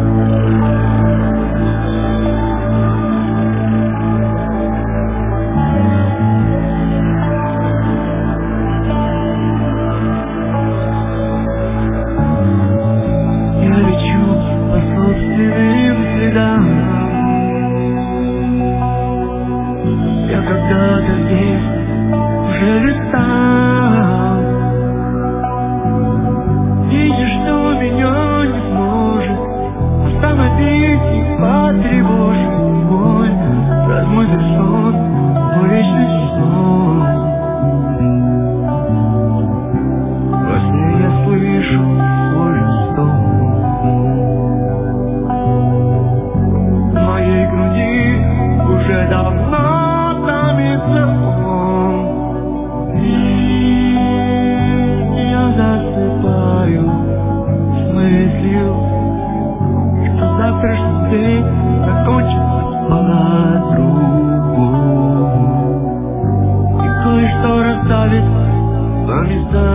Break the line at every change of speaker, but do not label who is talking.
Я когда-то здесь уже летал. Видишь, что меня не сможет остановить и потревожить боль. Размытый сон, мой вечный сон. Во сне я слышу свой стон. В моей груди уже давно томится он. И я засыпаю с мыслью, что завтрашний день закончится по-другому. И кое-что расставит по местам.